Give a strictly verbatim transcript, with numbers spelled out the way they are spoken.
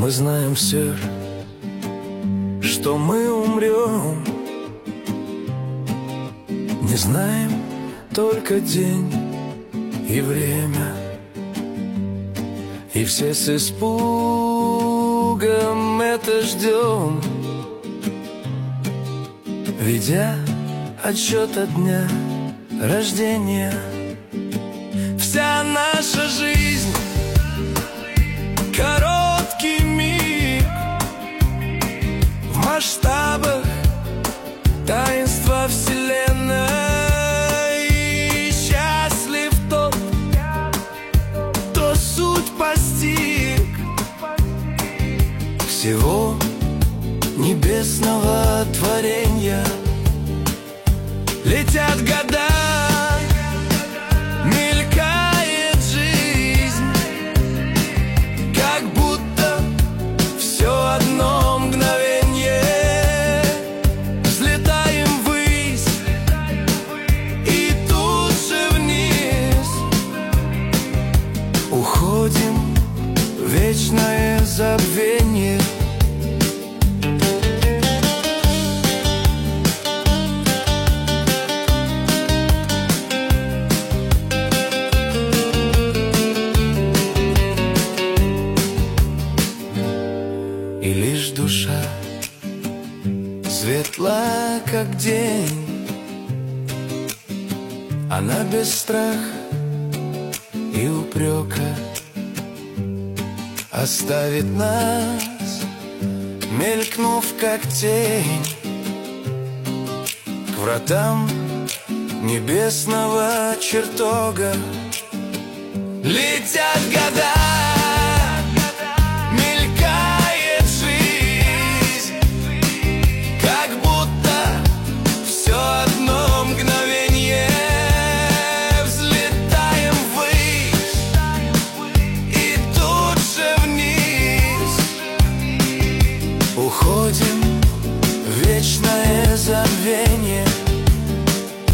Мы знаем все, что мы умрем. Не знаем только день и время, и все с испугом это ждем, ведя отсчет от дня рождения. Вся наша жизнь — короткий миг в масштабах таинства вселенной. И счастлив тот, кто суть постиг всего небесного творения. Летят года, мелькает жизнь, как будто все одно мгновенье. Взлетаем ввысь и тут же вниз уходим в вечное забвение. И лишь душа светла, как день, она без страха и упрека оставит нас, мелькнув как тень, к вратам небесного чертога. Летят года, уходим